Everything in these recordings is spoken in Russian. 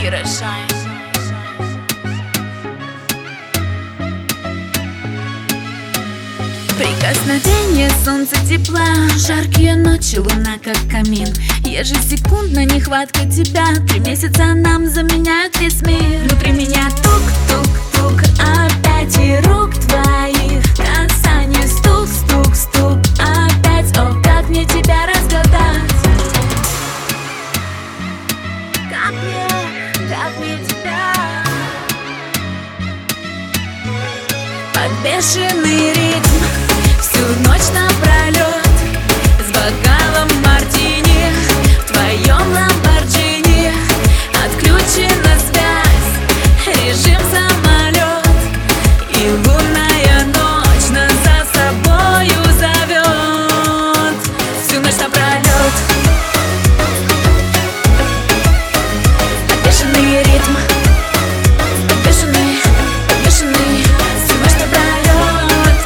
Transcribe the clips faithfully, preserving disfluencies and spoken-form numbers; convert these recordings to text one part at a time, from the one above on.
Кира Шайн. Прикосновение солнца, тепла, жаркие ночи, луна как камин. Ежесекундно нехватка тебя, три месяца нам заменяют весь мир. Внутри меня тук-тук-тук, опять и рук твоих касание, стук-стук-стук, опять. О, как мне тебя разгадать? Как мне, как мне тебя? Под бешеный ритм всю ночь напролет, с бокалом мартини в твоем ламборджини. Отключена связь, режим самолет, и лунная ночь нас за собою зовет. Всю ночь напролет. Под бешеный ритм, под бешеный, под бешеный, всю ночь напролет.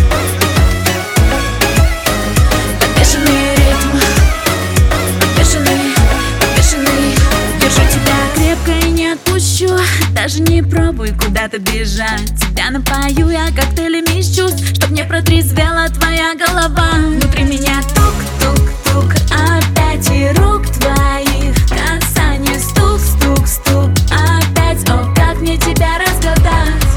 Под бешеный ритм, под бешеный, под бешеный. Держу тебя крепко и не отпущу, даже не пробуй куда-то бежать. Тебя напою я коктейлями из чувств, чтоб не протрезвела твоя голова. Внутри меня тук-тук-тук, опять и рук твоих касание, стук-стук-стук, опять. О, как мне тебя разгадать?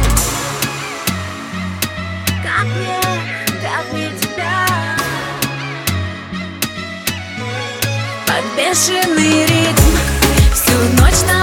Как мне, как мне тебя? Под бешеный ритм всю ночь на